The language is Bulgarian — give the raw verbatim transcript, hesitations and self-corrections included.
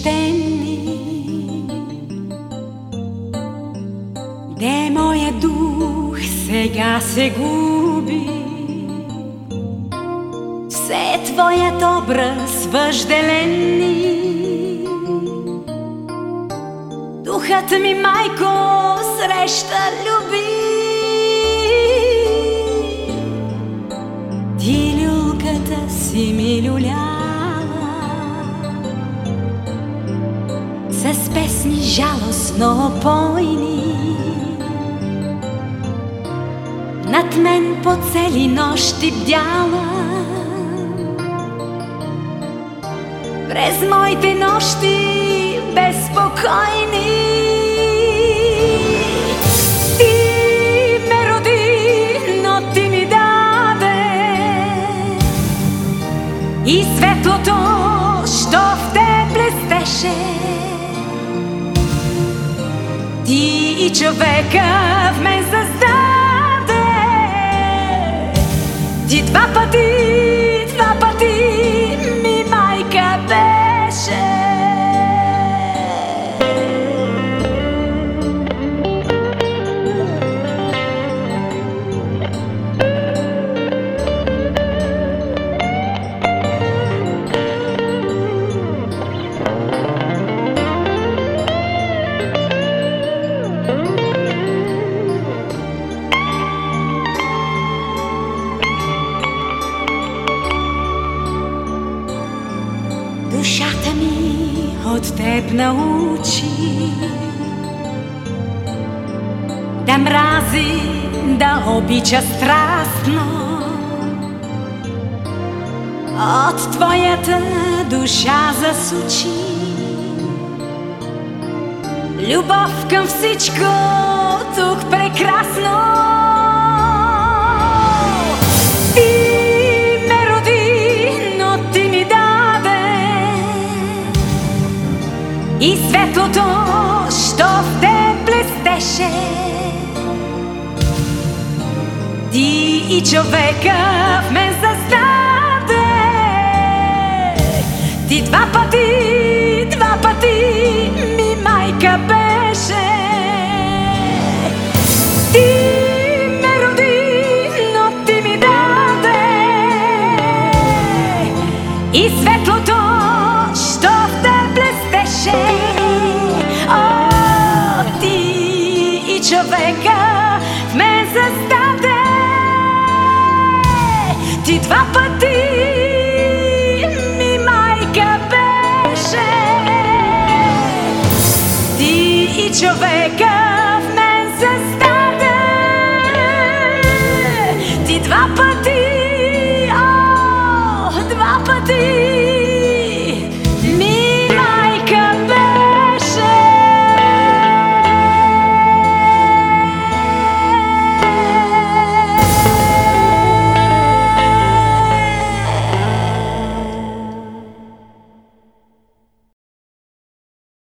свещени. Де моя дух сега се губи, все твоят образ въжделени. Духът ми, майко, среща люби. Ти люлката си ми люляла с песни жалостно опойни. Над мен по цели нощи бдяла, през моите нощи безпокойни. Ти ме роди, но ти ми даде и светлото, що в те блестеше. Ти и човека в мен създаде. Ти два пъти, два пъти ми майка беше. Душата ми от теб научи да мрази, да обича страстно. От твоята душа засучи любов към всичко тук прекрасно. И светлото, що в те блестеше. Ти и човека в мен създаде. Ти два пъти, два пъти ми майка беше. Ти ме роди, но ти ми даде и светлото, що в те блестеше. О, ти и човека в мен създаде. Ти два пъти ми майка беше. Ти и човека в мен създаде.